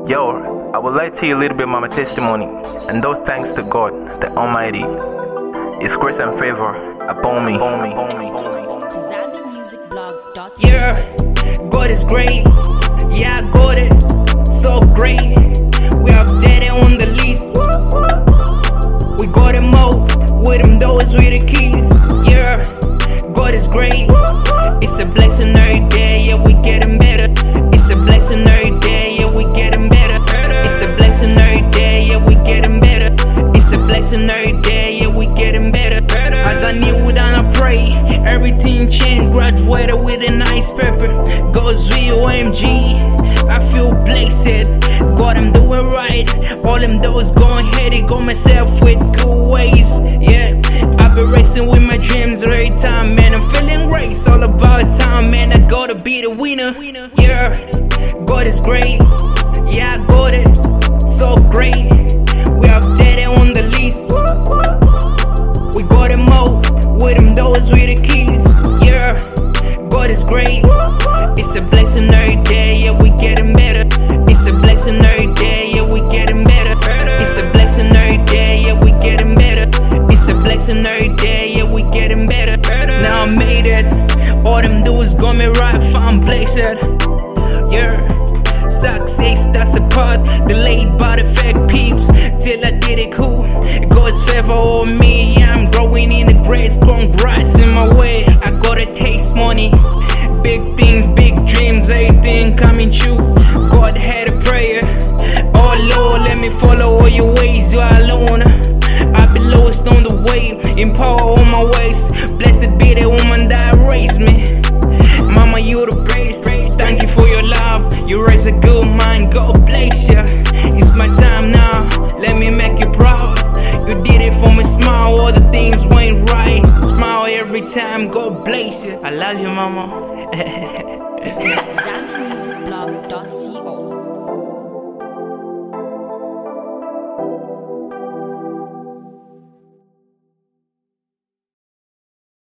Yo, I would like to tell you a little bit about my testimony, and those thanks to God, the Almighty. His grace and favor upon me. Yeah, God is great. Yeah, I got it. So great. We updated on the list. We got him out with him doors with the keys. Yeah, God is great. It's a blessing every day. Yeah, we getting better. It's a blessing every day. Yeah, we getting better. It's a blessing every day. Yeah, we getting better. It's a blessing every day. Yeah, we getting better. As I kneel down, I pray. Everything changed. Graduated with a nice paper. Goes with OMG. I feel blessed. God, I'm doing right. All them doors going ahead. Got myself with good ways. Yeah, I've been racing with my dreams every time, man. I'm feeling great. It's all about time, man. I gotta be the winner. Yeah, God is great. Yeah, I got it. So great. We updated on the list. We got him out with him doors with the keys. Yeah, God is great. It's a blessing every day. Yeah, we getting better. It's a blessing every day. Yeah, we getting better. It's a blessing every day. Yeah, we getting better. It's a blessing every day. Yeah, we getting better. Now I made it. All them dudes got me right. Found blessed. Yeah. Success, that's a part delayed by the fake peeps. Till I did it cool. God's favor on me. Yeah, I'm growing in the grace. Congrats in my way. I gotta taste money. Big things, big dreams, everything coming true. God had a prayer. Oh Lord, let me follow all your ways. You are alone. I've been lowest on the way. In power on my ways. Blessed be the woman that raised me. Mama, you the best. Thank you for your love. You raise a good mind. God bless you. It's my time now. Let me make you proud. You did it for me. Smile. All the things went right. Smile every time. God bless you. I love you, mama. ZambianMusicBlog.co